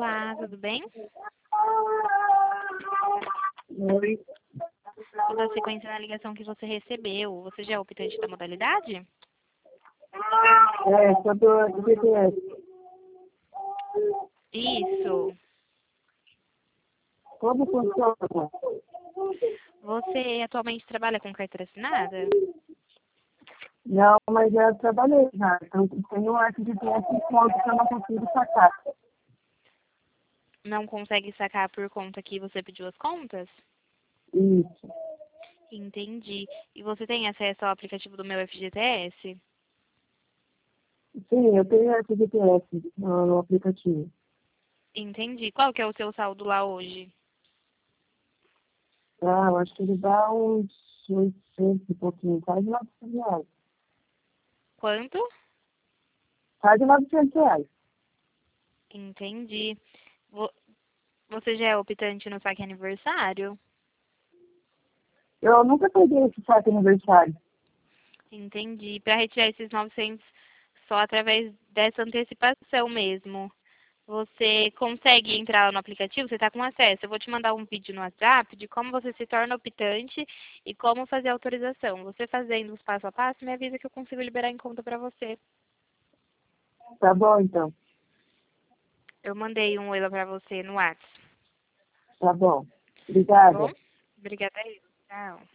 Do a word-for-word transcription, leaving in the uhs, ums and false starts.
Olá, tudo bem? Oi. Toda a sequência da ligação que você recebeu, você já é optante da modalidade? É, só do G P S. Isso. Como funciona? Você atualmente trabalha com carteira assinada? Não, mas eu trabalhei já. Então, tem um F G P S em conta que eu não consigo sacar. Não consegue sacar por conta que você pediu as contas? Isso. Entendi. E você tem acesso ao aplicativo do meu F G T S? Sim, eu tenho F G P S no, no aplicativo. Entendi. Qual que é o seu saldo lá hoje? Ah, eu acho que ele dá uns oitocentos e pouquinho, quase novecentos reais. Quanto? Quase novecentos reais. Entendi. Vo- Você já é optante no saque aniversário? Eu nunca peguei esse saque aniversário. Entendi. Para retirar esses novecentos só através dessa antecipação mesmo. Você consegue entrar lá no aplicativo? Você está com acesso. Eu vou te mandar um vídeo no WhatsApp de como você se torna optante e como fazer a autorização. Você fazendo os passo a passo, me avisa que eu consigo liberar em conta para você. Tá bom, então. Eu mandei um oi para você no WhatsApp. Tá bom. Tá bom? Obrigada. Obrigada aí. Tchau.